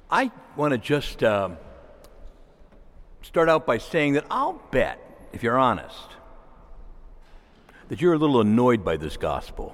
I want to just start out by saying that I'll bet, if you're honest, that you're a little annoyed by this gospel.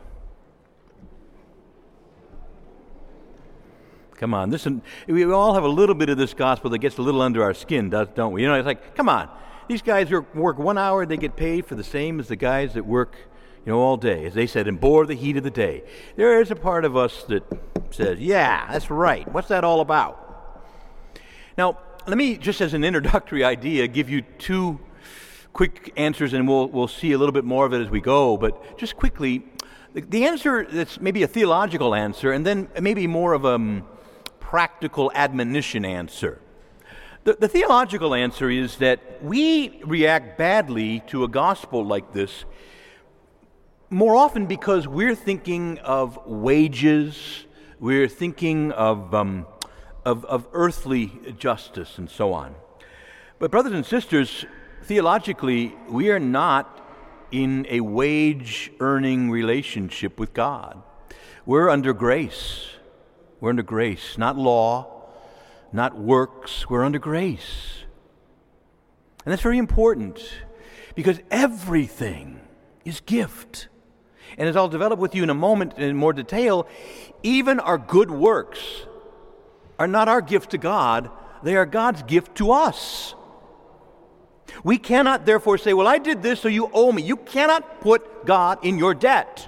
Come on, we all have a little bit of this gospel that gets a little under our skin, don't we? You know, it's like, come on, these guys work 1 hour, they get paid for the same as the guys that work, all day. As they said, endure the heat of the day. There is a part of us that says, yeah, that's right. What's that all about? Now, let me, just as an introductory idea, give you two quick answers, and we'll see a little bit more of it as we go. But just quickly, the answer that's maybe a theological answer, and then maybe more of a practical admonition answer. The theological answer is that we react badly to a gospel like this more often because we're thinking of wages, we're thinking of earthly justice and so on. But brothers and sisters, theologically, we are not in a wage-earning relationship with God. We're under grace. We're under grace, not law, not works. We're under grace. And that's very important because everything is gift. And as I'll develop with you in a moment in more detail, even our good works are not our gift to God, they are God's gift to us. We cannot therefore say, well, I did this, so you owe me. You cannot put God in your debt.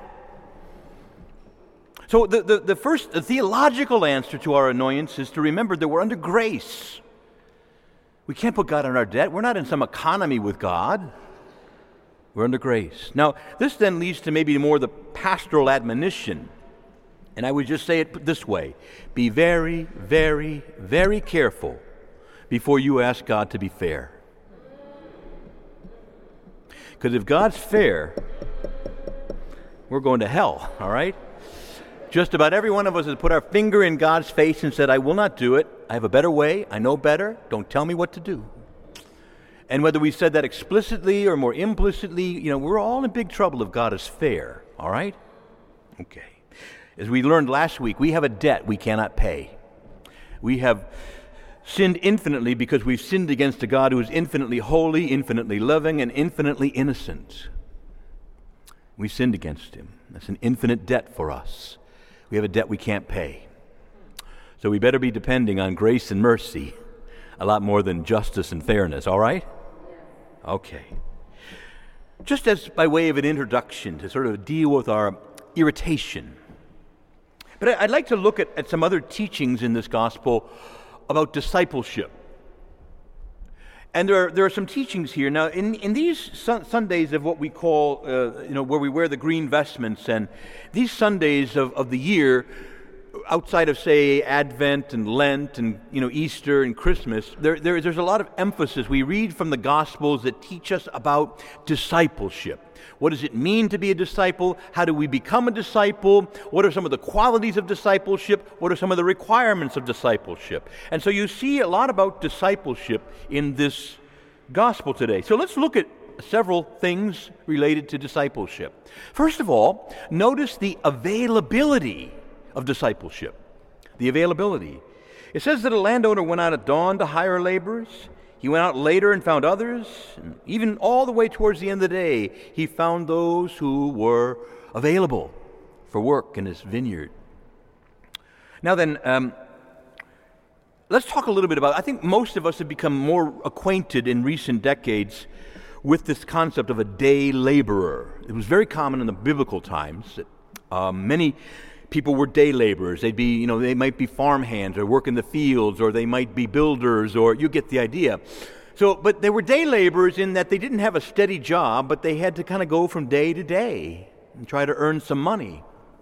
So the first theological answer to our annoyance is to remember that we're under grace. We can't put God in our debt. We're not in some economy with God. We're under grace. Now, this then leads to maybe more the pastoral admonition. And I would just say it this way. Be very, very, very careful before you ask God to be fair. Because if God's fair, we're going to hell, all right? Just about every one of us has put our finger in God's face and said, I will not do it. I have a better way. I know better. Don't tell me what to do. And whether we said that explicitly or more implicitly, we're all in big trouble if God is fair, all right? Okay. As we learned last week, we have a debt we cannot pay. We have sinned infinitely because we've sinned against a God who is infinitely holy, infinitely loving, and infinitely innocent. We sinned against him. That's an infinite debt for us. We have a debt we can't pay. So we better be depending on grace and mercy a lot more than justice and fairness, all right? Okay. Just as by way of an introduction to sort of deal with our irritation. But I'd like to look at some other teachings in this gospel about discipleship. And there are some teachings here. Now, in these Sundays of what we call, where we wear the green vestments, and these Sundays of the year, outside of, say, Advent and Lent and, Easter and Christmas, there's a lot of emphasis. We read from the Gospels that teach us about discipleship. What does it mean to be a disciple? How do we become a disciple? What are some of the qualities of discipleship? What are some of the requirements of discipleship? And so you see a lot about discipleship in this Gospel today. So let's look at several things related to discipleship. First of all, notice the availability of discipleship. The availability. It says that a landowner went out at dawn to hire laborers. He went out later and found others. And even all the way towards the end of the day, he found those who were available for work in his vineyard. Now then, let's talk a little bit about, I think most of us have become more acquainted in recent decades with this concept of a day laborer. It was very common in the biblical times that many people were day laborers. They'd be, they might be farmhands or work in the fields, or they might be builders, or you get the idea. So, but they were day laborers in that they didn't have a steady job, but they had to kind of go from day to day and try to earn some money.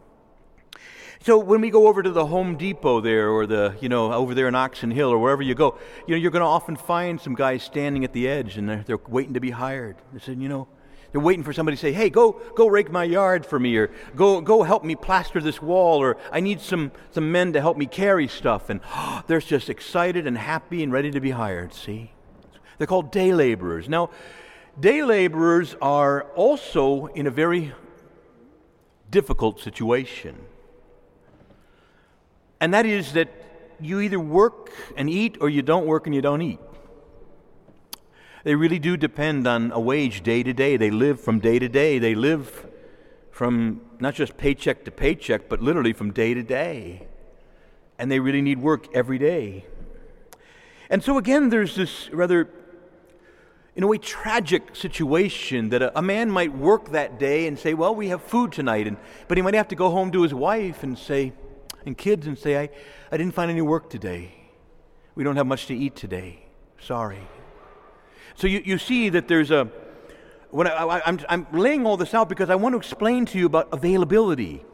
So when we go over to the Home Depot there, or over there in Oxon Hill, or wherever you go, you're going to often find some guys standing at the edge, and they're waiting to be hired. They said, they're waiting for somebody to say, hey, go rake my yard for me, or go help me plaster this wall, or I need some men to help me carry stuff. And they're just excited and happy and ready to be hired, see? They're called day laborers. Now, day laborers are also in a very difficult situation. And that is that you either work and eat or you don't work and you don't eat. They really do depend on a wage day to day. They live from day to day. They live from not just paycheck to paycheck, but literally from day to day. And they really need work every day. And so again, there's this rather, in a way, tragic situation that a man might work that day and say, well, we have food tonight. But he might have to go home to his wife and kids and say, I didn't find any work today. We don't have much to eat today. Sorry. So you see that there's I'm laying all this out because I want to explain to you about availability.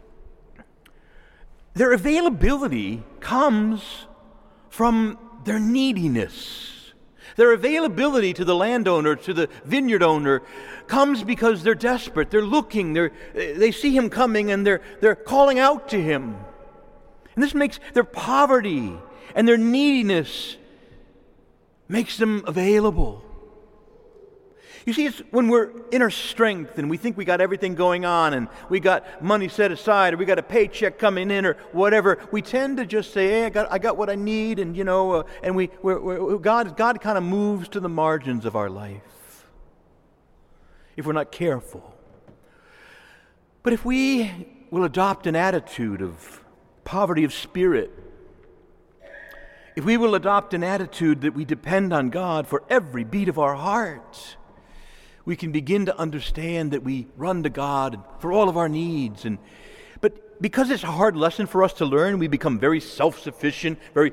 Their availability comes from their neediness. Their availability to the landowner, to the vineyard owner, comes because they're desperate. They're looking. They see him coming, and they're calling out to him. And this makes their poverty and their neediness makes them available. You see, it's when we're in our strength and we think we got everything going on and we got money set aside or we got a paycheck coming in or whatever, we tend to just say, hey, I got what I need, and God kind of moves to the margins of our life if we're not careful. But if we will adopt an attitude of poverty of spirit, if we will adopt an attitude that we depend on God for every beat of our heart, we can begin to understand that we run to God for all of our needs. But because it's a hard lesson for us to learn, we become very self-sufficient, we're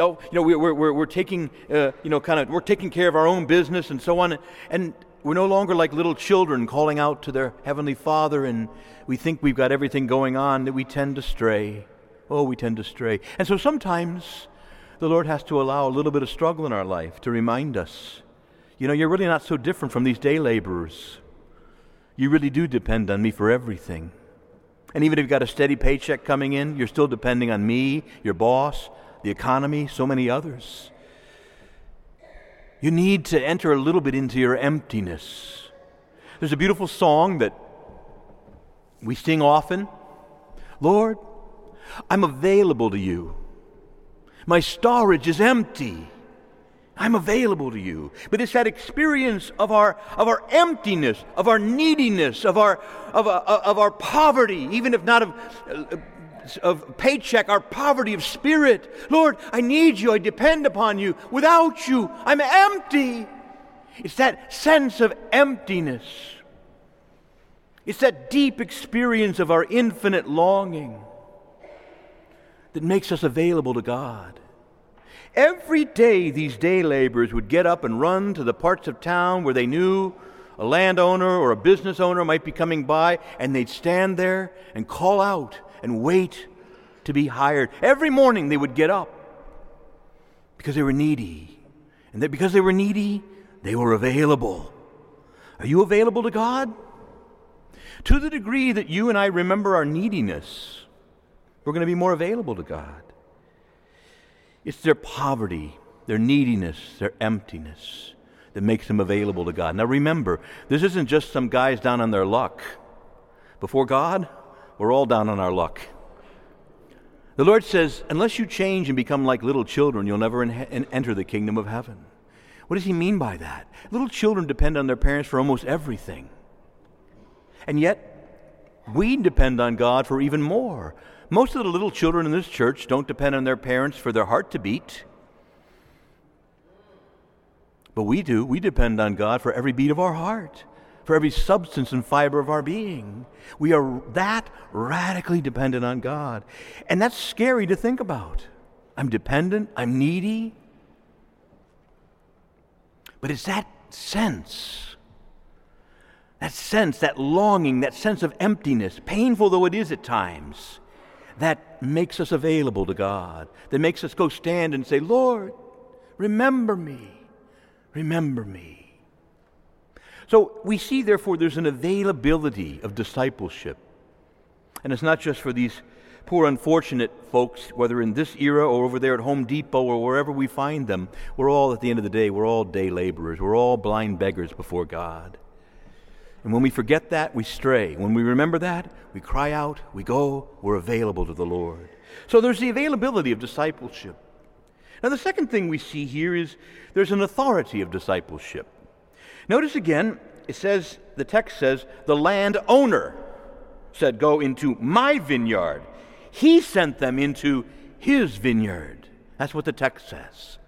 taking we're taking care of our own business and so on, and we're no longer like little children calling out to their Heavenly Father, and we think we've got everything going on, that we tend to stray. Oh, we tend to stray. And so sometimes the Lord has to allow a little bit of struggle in our life to remind us, you're really not so different from these day laborers. You really do depend on me for everything. And even if you've got a steady paycheck coming in, you're still depending on me, your boss, the economy, so many others. You need to enter a little bit into your emptiness. There's a beautiful song that we sing often. Lord, I'm available to you. My storage is empty. I'm available to you. But it's that experience of our emptiness, of our neediness, of our poverty, even if not of paycheck, our poverty of spirit. Lord, I need you. I depend upon you. Without you, I'm empty. It's that sense of emptiness. It's that deep experience of our infinite longing that makes us available to God. Every day these day laborers would get up and run to the parts of town where they knew a landowner or a business owner might be coming by, and they'd stand there and call out and wait to be hired. Every morning they would get up because they were needy. And that because they were needy, they were available. Are you available to God? To the degree that you and I remember our neediness, we're going to be more available to God. It's their poverty, their neediness, their emptiness that makes them available to God. Now remember, this isn't just some guys down on their luck. Before God, we're all down on our luck. The Lord says, unless you change and become like little children, you'll never enter the kingdom of heaven. What does he mean by that? Little children depend on their parents for almost everything. And yet, we depend on God for even more. Most of the little children in this church don't depend on their parents for their heart to beat. But we do. We depend on God for every beat of our heart, for every substance and fiber of our being. We are that radically dependent on God. And that's scary to think about. I'm dependent, I'm needy. But it's that sense, that longing, that sense of emptiness, painful though it is at times, that makes us available to God, that makes us go stand and say, Lord, remember me. Remember me. So we see, therefore, there's an availability of discipleship. And it's not just for these poor, unfortunate folks, whether in this era or over there at Home Depot or wherever we find them. We're all, at the end of the day, we're all day laborers. We're all blind beggars before God. And when we forget that, we stray. When we remember that, we cry out, we go, we're available to the Lord. So there's the availability of discipleship. Now the second thing we see here is there's an authority of discipleship. Notice again, the text says, the landowner said, go into my vineyard. He sent them into his vineyard. That's what the text says.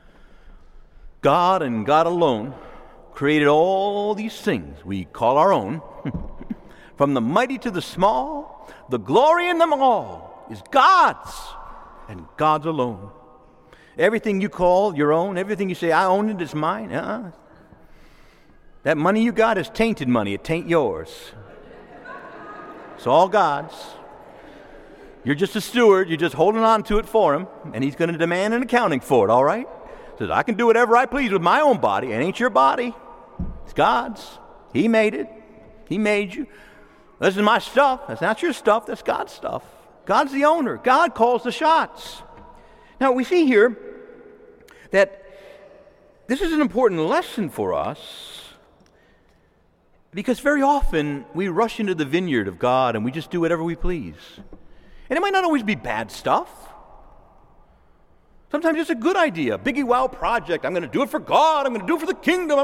God and God alone created all these things we call our own. From the mighty to the small, the glory in them all is God's, and God's alone. Everything you call your own, everything you say, I own it, it's mine. That money you got is tainted money. It tain't yours. It's all God's. You're just a steward. You're just holding on to it for him, and he's going to demand an accounting for it, all right? Says, I can do whatever I please with my own body. It ain't your body. It's God's. He made it. He made you. This is my stuff. That's not your stuff. That's God's stuff. God's the owner. God calls the shots. Now, we see here that this is an important lesson for us because very often we rush into the vineyard of God and we just do whatever we please. And it might not always be bad stuff. Sometimes it's a good idea, biggie wow project. I'm going to do it for God. I'm going to do it for the kingdom.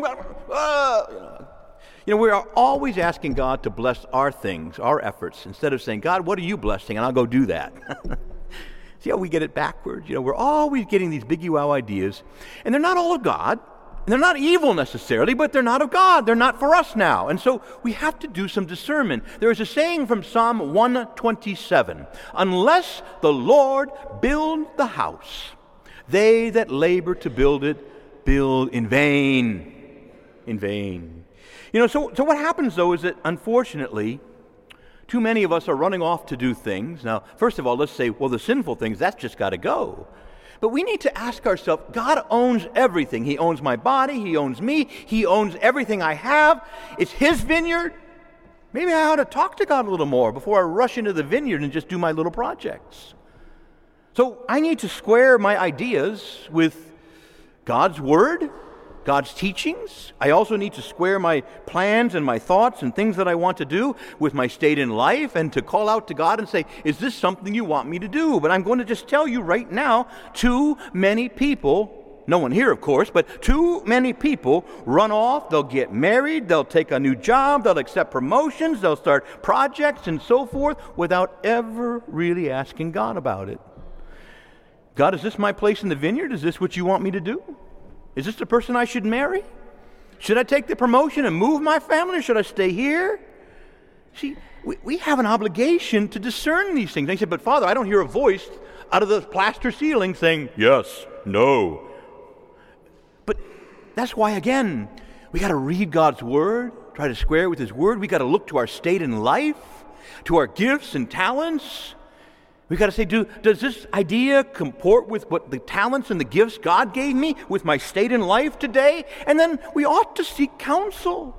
We are always asking God to bless our things, our efforts, instead of saying, God, what are you blessing? And I'll go do that. See how we get it backwards? We're always getting these biggie wow ideas, and they're not all of God. And they're not evil necessarily, but they're not of God. They're not for us now. And so we have to do some discernment. There is a saying from Psalm 127, unless the Lord build the house, they that labor to build it build in vain. In vain. So what happens, though, is that, unfortunately, too many of us are running off to do things. Now, first of all, let's say, well, the sinful things, that's just got to go. But we need to ask ourselves, God owns everything. He owns my body. He owns me. He owns everything I have. It's his vineyard. Maybe I ought to talk to God a little more before I rush into the vineyard and just do my little projects. So I need to square my ideas with God's word, God's teachings. I also need to square my plans and my thoughts and things that I want to do with my state in life, and to call out to God and say, is this something you want me to do? But I'm going to just tell you right now, too many people, no one here of course, but too many people run off, they'll get married, they'll take a new job, they'll accept promotions, they'll start projects and so forth without ever really asking God about it. God, is this my place in the vineyard? Is this what you want me to do? Is this the person I should marry? Should I take the promotion and move my family, or should I stay here? See, we have an obligation to discern these things. They say, but Father, I don't hear a voice out of the plaster ceiling saying, yes, no. But that's why, again, we got to read God's word, try to square it with his word. We got to look to our state in life, to our gifts and talents. We've got to say, does this idea comport with what the talents and the gifts God gave me, with my state in life today? And then we ought to seek counsel.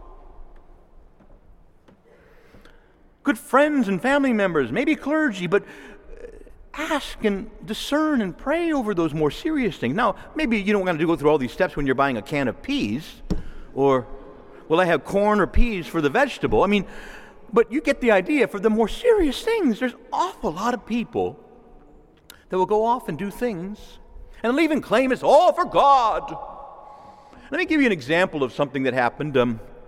Good friends and family members, maybe clergy, but ask and discern and pray over those more serious things. Now, maybe you don't want to go through all these steps when you're buying a can of peas, or will I have corn or peas for the vegetable? But you get the idea. For the more serious things, there's an awful lot of people that will go off and do things, and they'll even claim it's all for God. Let me give you an example of something that happened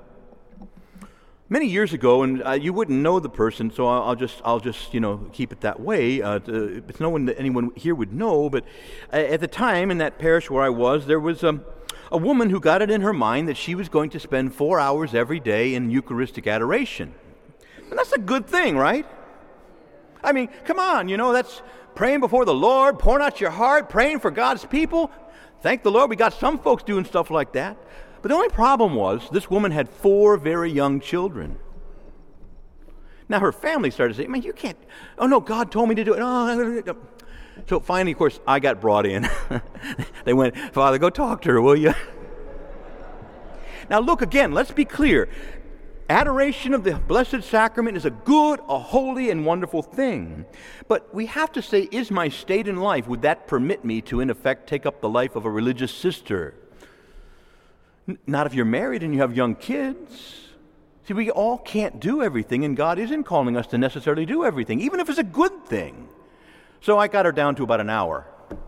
many years ago, and you wouldn't know the person, so I'll just keep it that way. It's no one that anyone here would know, but at the time in that parish where I was, there was a woman who got it in her mind that she was going to spend 4 hours every day in Eucharistic adoration. And that's a good thing, right? Come on, that's praying before the Lord, pouring out your heart, praying for God's people. Thank the Lord, we got some folks doing stuff like that. But the only problem was, this woman had 4 very young children. Now her family started to say, man, you can't, oh no, God told me to do it. Oh. So finally, of course, I got brought in. They went, Father, go talk to her, will you? Now look, again, let's be clear. Adoration of the Blessed Sacrament is a good, a holy, and wonderful thing. But we have to say, is my state in life, would that permit me to, in effect, take up the life of a religious sister? Not if you're married and you have young kids. See, we all can't do everything, and God isn't calling us to necessarily do everything, even if it's a good thing. So I got her down to about an hour.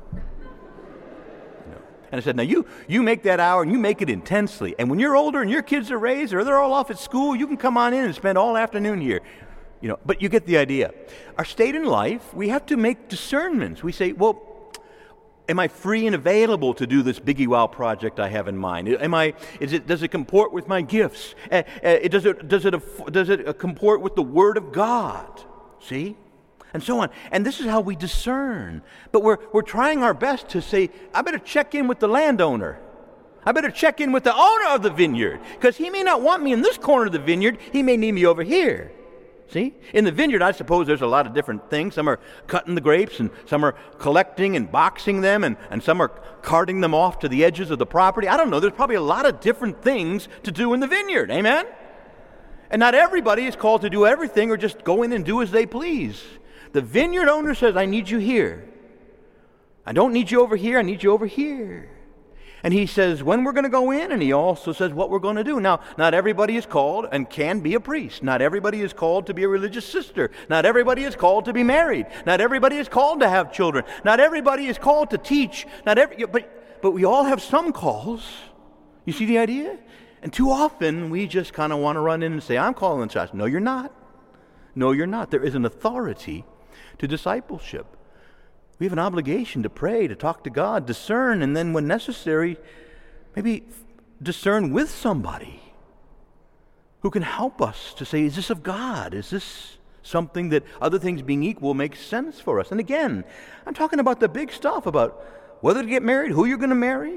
And I said, now you make that hour and you make it intensely. And when you're older and your kids are raised or they're all off at school, you can come on in and spend all afternoon here. But you get the idea. Our state in life, we have to make discernments. We say, well, am I free and available to do this Biggie Wow project I have in mind? Does it comport with my gifts? Does it comport with the Word of God? See? And so on. And this is how we discern. But we're trying our best to say, I better check in with the landowner. I better check in with the owner of the vineyard, because he may not want me in this corner of the vineyard. He may need me over here. See? In the vineyard, I suppose there's a lot of different things. Some are cutting the grapes, and some are collecting and boxing them, and some are carting them off to the edges of the property. I don't know. There's probably a lot of different things to do in the vineyard. Amen? And not everybody is called to do everything or just go in and do as they please. The vineyard owner says, I need you here. I don't need you over here. I need you over here. And he says when we're going to go in, and he also says what we're going to do. Now, not everybody is called and can be a priest. Not everybody is called to be a religious sister. Not everybody is called to be married. Not everybody is called to have children. Not everybody is called to teach. But we all have some calls. You see the idea? And too often we just kind of want to run in and say, I'm calling the shots. No, you're not. No, you're not. There is an authority to discipleship. We have an obligation to pray, to talk to God, discern, and then when necessary, maybe discern with somebody who can help us to say, is this of God? Is this something that, other things being equal, makes sense for us? And again, I'm talking about the big stuff, about whether to get married, who you're going to marry,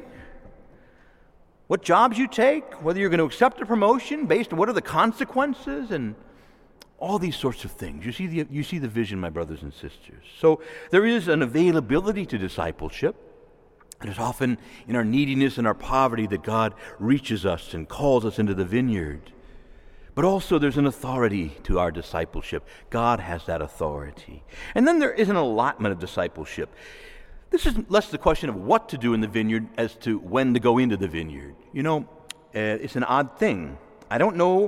what jobs you take, whether you're going to accept a promotion based on what are the consequences, and all these sorts of things. You see the vision, my brothers and sisters. So there is an availability to discipleship. It is often in our neediness and our poverty that God reaches us and calls us into the vineyard. But also there's an authority to our discipleship. God has that authority. And then there is an allotment of discipleship. This is less the question of what to do in the vineyard as to when to go into the vineyard. It's an odd thing. I don't know.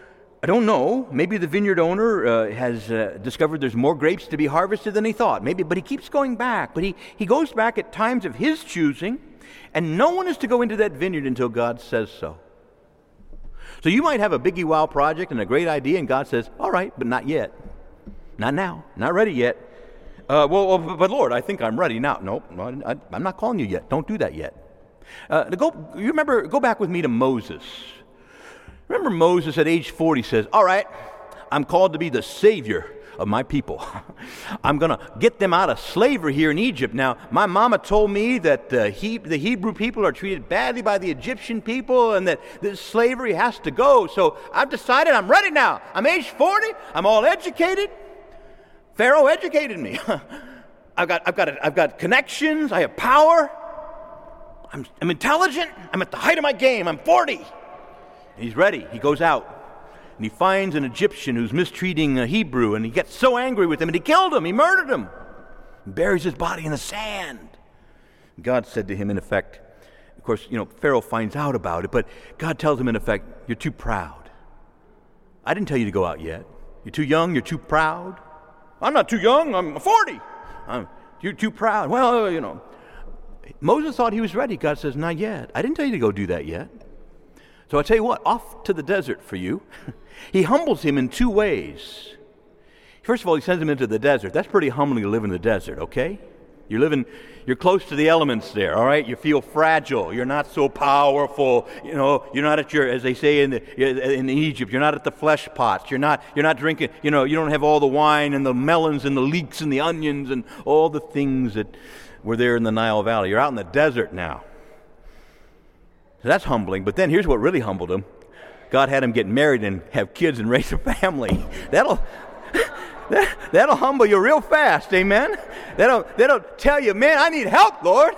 Maybe the vineyard owner has discovered there's more grapes to be harvested than he thought. Maybe, but he keeps going back. But he goes back at times of his choosing, and no one is to go into that vineyard until God says so. So you might have a Biggie Wow project and a great idea, and God says, all right, but not yet. Not now. Not ready yet. But Lord, I think I'm ready now. Nope, I'm not calling you yet. Don't do that yet. Go back with me to Moses. Remember Moses at age 40 says, all right, I'm called to be the savior of my people. I'm going to get them out of slavery here in Egypt. Now, my mama told me that the Hebrew people are treated badly by the Egyptian people and that this slavery has to go. So I've decided I'm ready now. I'm age 40. I'm all educated. Pharaoh educated me. I've got connections. I have power. I'm intelligent. I'm at the height of my game. I'm 40. And he's ready. He goes out, and he finds an Egyptian who's mistreating a Hebrew, and he gets so angry with him, and he killed him. He murdered him. And buries his body in the sand. God said to him, in effect, of course, Pharaoh finds out about it, but God tells him, in effect, you're too proud. I didn't tell you to go out yet. You're too young. You're too proud. I'm not too young. I'm 40. You're too proud. Well, Moses thought he was ready. God says, not yet. I didn't tell you to go do that yet. So I tell you what, off to the desert for you. He humbles him in two ways. First of all, he sends him into the desert. That's pretty humbling to live in the desert, okay? You're close to the elements there, all right? You feel fragile. You're not so powerful. You're not at your, as they say in Egypt, you're not at the flesh pots. You're not drinking, you don't have all the wine and the melons and the leeks and the onions and all the things that were there in the Nile Valley. You're out in the desert now. So that's humbling. But then here's what really humbled him. God had him get married and have kids and raise a family. That'll humble you real fast, amen? That'll tell you, man, I need help, Lord.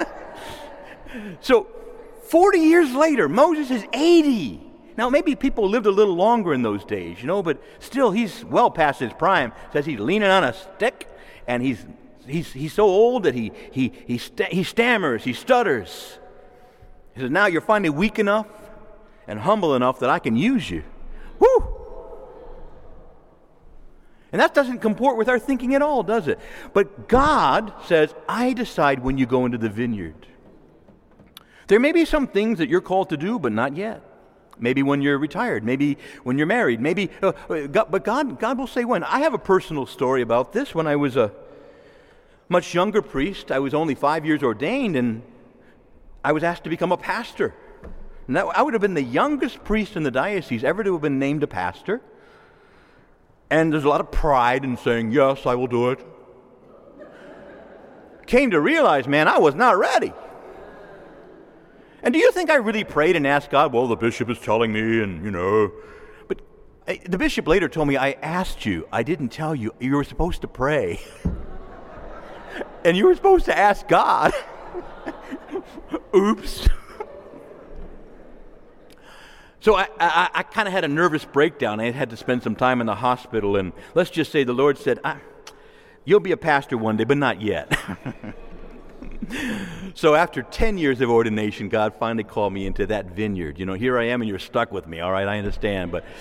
So 40 years later, Moses is 80. Now, maybe people lived a little longer in those days, but still he's well past his prime. Says he's leaning on a stick, and he's so old that he stammers, he stutters. He says, now you're finally weak enough and humble enough that I can use you. Woo! And that doesn't comport with our thinking at all, does it? But God says, I decide when you go into the vineyard. There may be some things that you're called to do, but not yet. Maybe when you're retired, maybe when you're married, but God will say when. I have a personal story about this. When I was a much younger priest, I was only 5 years ordained, and I was asked to become a pastor. And I would have been the youngest priest in the diocese ever to have been named a pastor. And there's a lot of pride in saying, yes, I will do it. Came to realize, man, I was not ready. And do you think I really prayed and asked God, well, the bishop is telling me, and But the bishop later told me, I asked you, I didn't tell you, you were supposed to pray. And you were supposed to ask God. Oops. So I kind of had a nervous breakdown. I had to spend some time in the hospital, and let's just say the Lord said, you'll be a pastor one day, but not yet. So after 10 years of ordination, God finally called me into that vineyard. Here I am, and you're stuck with me. All right, I understand, but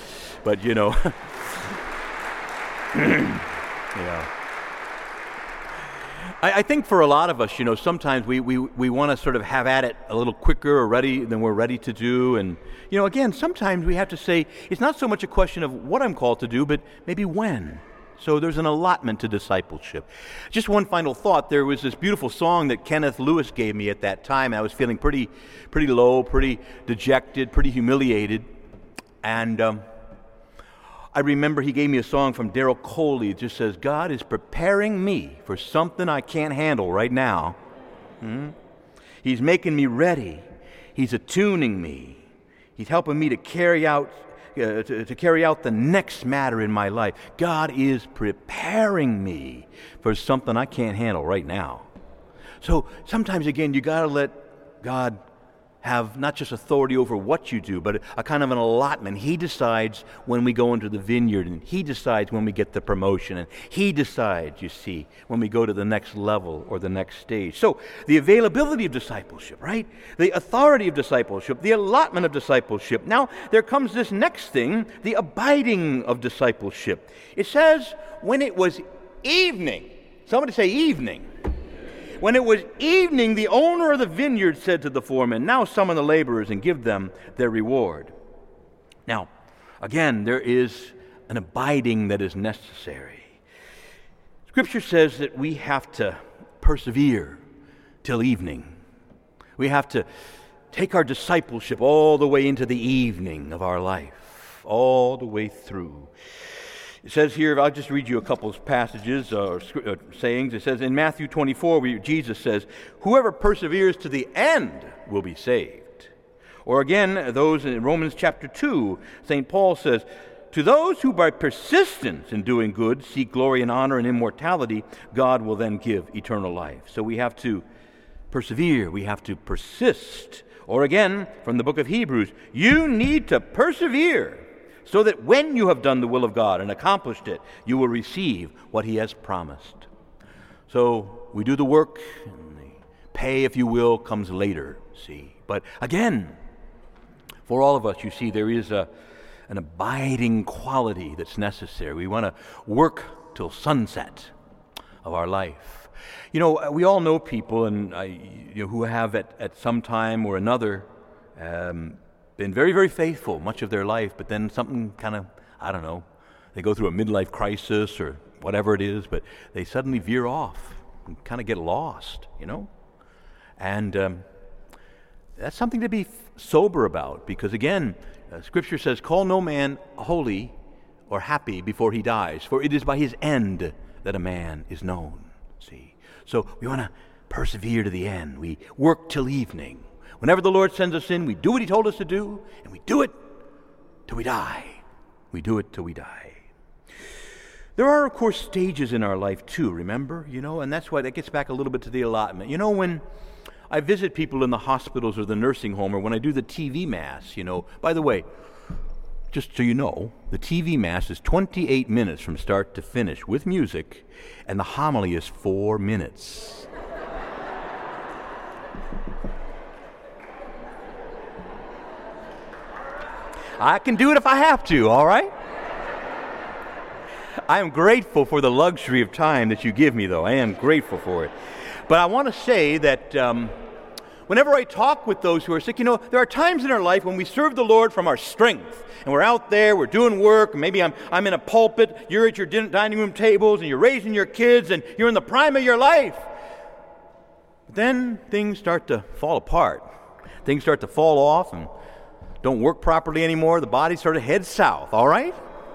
I think for a lot of us, sometimes we want to sort of have at it a little quicker or ready than we're ready to do. And, again, sometimes we have to say, it's not so much a question of what I'm called to do, but maybe when. So there's an allotment to discipleship. Just one final thought. There was this beautiful song that Kenneth Lewis gave me at that time. I was feeling pretty low, pretty dejected, pretty humiliated. And I remember he gave me a song from Daryl Coley. It just says, God is preparing me for something I can't handle right now. He's making me ready. He's attuning me. He's helping me to carry out the next matter in my life. God is preparing me for something I can't handle right now. So sometimes, again, you got to let God have not just authority over what you do, but a kind of an allotment. He decides when we go into the vineyard, and He decides when we get the promotion, and He decides, you see, when we go to the next level or the next stage. So the availability of discipleship, right? The authority of discipleship, the allotment of discipleship. Now there comes this next thing, the abiding of discipleship. It says, when it was evening, somebody say evening. When it was evening, the owner of the vineyard said to the foreman, now summon the laborers and give them their reward. Now, again, there is an abiding that is necessary. Scripture says that we have to persevere till evening. We have to take our discipleship all the way into the evening of our life, all the way through. It says here, I'll just read you a couple of passages or sayings. It says in Matthew 24, Jesus says, whoever perseveres to the end will be saved. Or again, those in Romans chapter 2, St. Paul says, to those who by persistence in doing good seek glory and honor and immortality, God will then give eternal life. So we have to persevere. We have to persist. Or again, from the book of Hebrews, you need to persevere, so that when you have done the will of God and accomplished it, you will receive what He has promised. So we do the work, and the pay, if you will, comes later, see. But again, for all of us, you see, there is an abiding quality that's necessary. We want to work till sunset of our life. We all know people who have at some time or another been very, very faithful much of their life, but then something kind of, they go through a midlife crisis or whatever it is, but they suddenly veer off and kind of get lost, And that's something to be sober about, because again, Scripture says, call no man holy or happy before he dies, for it is by his end that a man is known, see. So we want to persevere to the end. We work till evening. Whenever the Lord sends us in, we do what He told us to do, and we do it till we die. We do it till we die. There are, of course, stages in our life too, remember? And that's why that gets back a little bit to the allotment. When I visit people in the hospitals or the nursing home, or when I do the TV Mass, by the way, just so you know, the TV Mass is 28 minutes from start to finish with music, and the homily is 4 minutes. I can do it if I have to, all right? I am grateful for the luxury of time that you give me, though. I am grateful for it. But I want to say that whenever I talk with those who are sick, there are times in our life when we serve the Lord from our strength. And we're out there, we're doing work, maybe I'm in a pulpit, you're at your dining room tables, and you're raising your kids, and you're in the prime of your life. But then things start to fall apart. Things start to fall off and don't work properly anymore. The body sort of heads south, all right?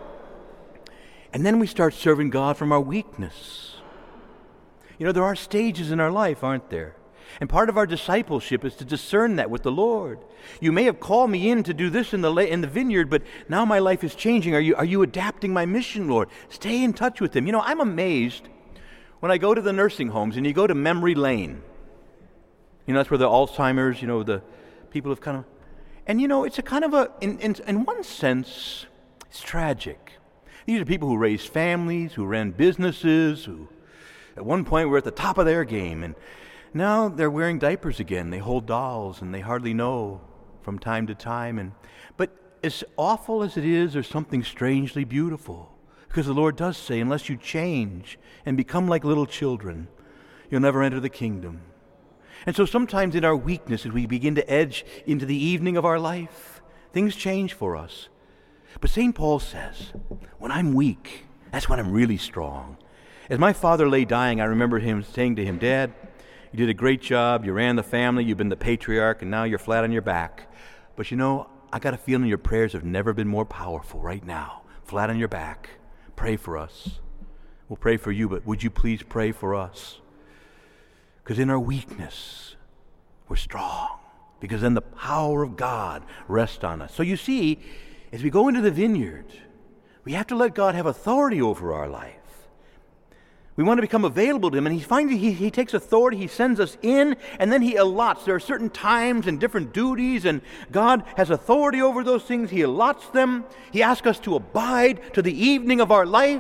And then we start serving God from our weakness. There are stages in our life, aren't there? And part of our discipleship is to discern that with the Lord. You may have called me in to do this in the vineyard, but now my life is changing. Are you adapting my mission, Lord? Stay in touch with Him. I'm amazed when I go to the nursing homes and you go to memory lane. That's where the Alzheimer's, the people have kind of... And it's a kind of in one sense, it's tragic. These are people who raised families, who ran businesses, who at one point were at the top of their game, and now they're wearing diapers again. They hold dolls, and they hardly know from time to time. But as awful as it is, there's something strangely beautiful. Because the Lord does say, unless you change and become like little children, you'll never enter the kingdom. And so sometimes in our weakness, as we begin to edge into the evening of our life, things change for us. But St. Paul says, when I'm weak, that's when I'm really strong. As my father lay dying, I remember him saying to him, Dad, you did a great job, you ran the family, you've been the patriarch, and now you're flat on your back. But I got a feeling your prayers have never been more powerful right now. Flat on your back. Pray for us. We'll pray for you, but would you please pray for us? Because in our weakness, we're strong. Because then the power of God rests on us. So you see, as we go into the vineyard, we have to let God have authority over our life. We want to become available to Him, and He takes authority, He sends us in, and then He allots. There are certain times and different duties, and God has authority over those things. He allots them. He asks us to abide to the evening of our life.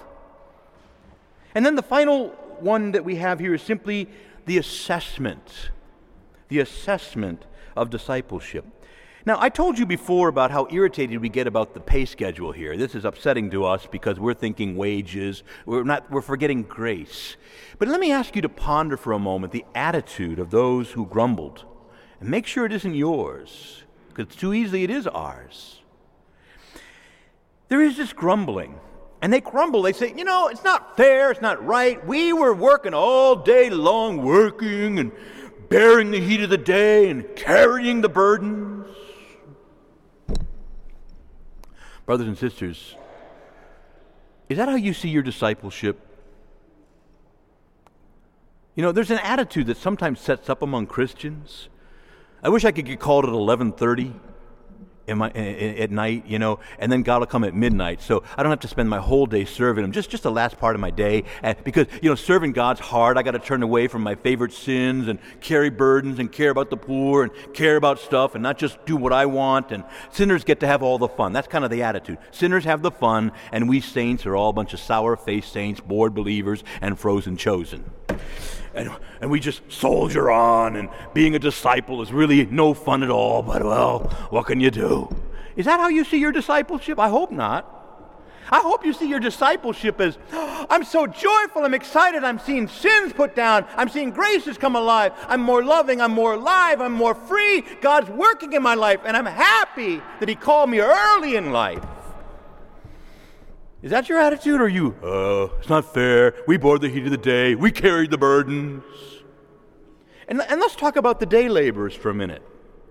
And then the final one that we have here is simply the assessment of discipleship. Now, I told you before about how irritated we get about the pay schedule here. This is upsetting to us because we're thinking wages. We're forgetting grace. But let me ask you to ponder for a moment the attitude of those who grumbled. And make sure it isn't yours, because too easily it is ours. There is this grumbling. And they grumble. They say, it's not fair. It's not right. We were working all day long, working and bearing the heat of the day and carrying the burdens. Brothers and sisters, is that how you see your discipleship? There's an attitude that sometimes sets up among Christians. I wish I could get called at 11:30 at night, and then God will come at midnight, so I don't have to spend my whole day serving Him, just the last part of my day, because, serving God's hard. I got to turn away from my favorite sins and carry burdens and care about the poor and care about stuff and not just do what I want, and sinners get to have all the fun. That's kind of the attitude. Sinners have the fun, and we saints are all a bunch of sour-faced saints, bored believers, and frozen chosen. And we just soldier on, and being a disciple is really no fun at all, but, well, what can you do? Is that how you see your discipleship? I hope not. I hope you see your discipleship as, I'm so joyful, I'm excited, I'm seeing sins put down, I'm seeing graces come alive, I'm more loving, I'm more alive, I'm more free, God's working in my life, and I'm happy that He called me early in life. Is that your attitude, or you, it's not fair, we bore the heat of the day, we carried the burdens? And let's talk about the day laborers for a minute.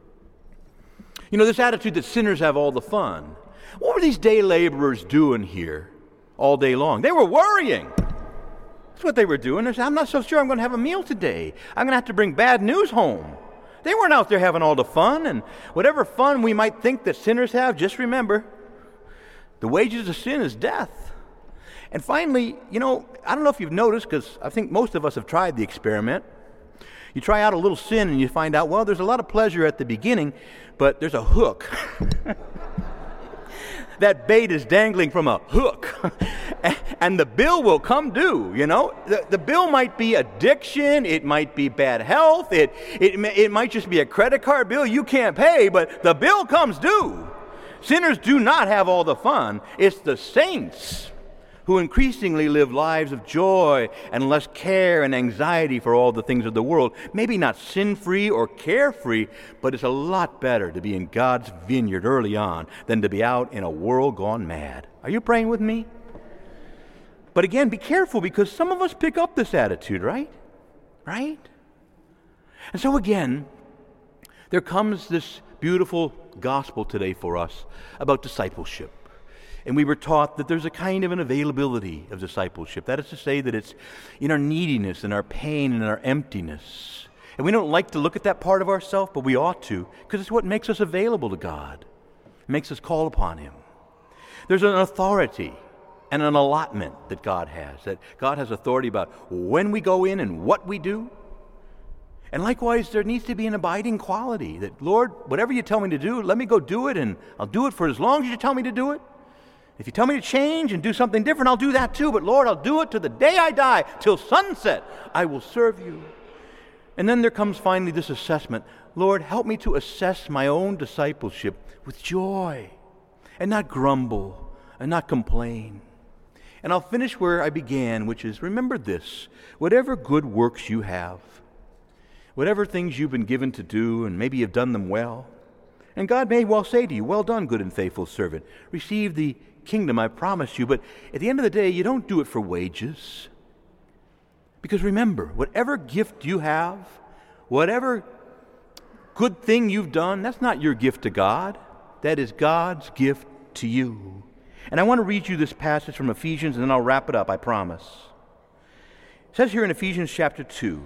This attitude that sinners have all the fun. What were these day laborers doing here all day long? They were worrying. That's what they were doing. They said, I'm not so sure I'm going to have a meal today. I'm going to have to bring bad news home. They weren't out there having all the fun, and whatever fun we might think that sinners have, just remember, the wages of sin is death. And finally, I don't know if you've noticed, because I think most of us have tried the experiment. You try out a little sin and you find out, well, there's a lot of pleasure at the beginning, but there's a hook. That bait is dangling from a hook. And the bill will come due, The bill might be addiction, it might be bad health, it might just be a credit card bill you can't pay, but the bill comes due. Sinners do not have all the fun. It's the saints who increasingly live lives of joy and less care and anxiety for all the things of the world. Maybe not sin-free or carefree, but it's a lot better to be in God's vineyard early on than to be out in a world gone mad. Are you praying with me? But again, be careful, because some of us pick up this attitude, right? Right? And so again, there comes this beautiful gospel today for us about discipleship. And we were taught that there's a kind of an availability of discipleship. That is to say that it's in our neediness and our pain and our emptiness. And we don't like to look at that part of ourselves, but we ought to, because it's what makes us available to God. It makes us call upon Him. There's an authority and an allotment that God has. That God has authority about when we go in and what we do. And likewise, there needs to be an abiding quality that, Lord, whatever you tell me to do, let me go do it, and I'll do it for as long as you tell me to do it. If you tell me to change and do something different, I'll do that too. But Lord, I'll do it to the day I die, till sunset. I will serve you. And then there comes finally this assessment. Lord, help me to assess my own discipleship with joy and not grumble and not complain. And I'll finish where I began, which is, remember this: whatever good works you have, whatever things you've been given to do, and maybe you've done them well, and God may well say to you, well done, good and faithful servant. Receive the kingdom I promised you. But at the end of the day, you don't do it for wages. Because remember, whatever gift you have, whatever good thing you've done, that's not your gift to God. That is God's gift to you. And I want to read you this passage from Ephesians, and then I'll wrap it up, I promise. It says here in Ephesians chapter 2,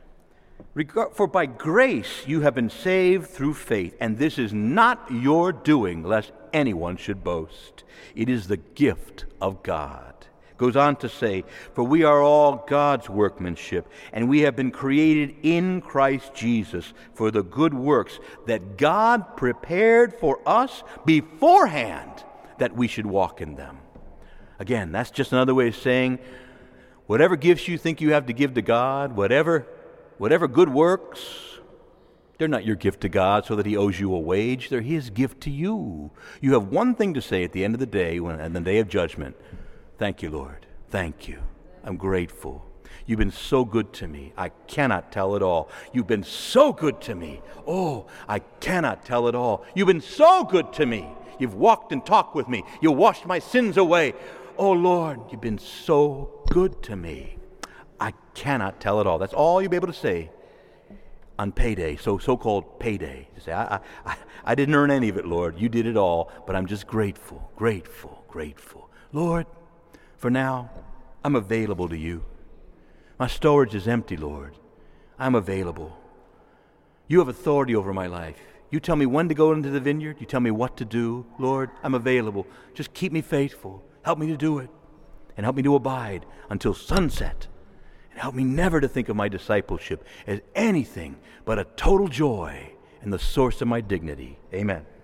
for by grace you have been saved through faith, and this is not your doing, lest anyone should boast. It is the gift of God. Goes on to say, for we are all God's workmanship, and we have been created in Christ Jesus for the good works that God prepared for us beforehand that we should walk in them. Again, that's just another way of saying, whatever gifts you think you have to give to God, whatever good works, they're not your gift to God so that He owes you a wage. They're His gift to you. You have one thing to say at the end of the day, and the day of judgment. Thank you, Lord. Thank you. I'm grateful. You've been so good to me. I cannot tell it all. You've been so good to me. Oh, I cannot tell it all. You've been so good to me. You've walked and talked with me. You washed my sins away. Oh, Lord, you've been so good to me. I cannot tell it all. That's all you'll be able to say on payday, so-called payday. You say, I didn't earn any of it, Lord. You did it all, but I'm just grateful, grateful, grateful. Lord, for now, I'm available to you. My storage is empty, Lord. I'm available. You have authority over my life. You tell me when to go into the vineyard. You tell me what to do. Lord, I'm available. Just keep me faithful. Help me to do it. And help me to abide until sunset. And help me never to think of my discipleship as anything but a total joy and the source of my dignity. Amen.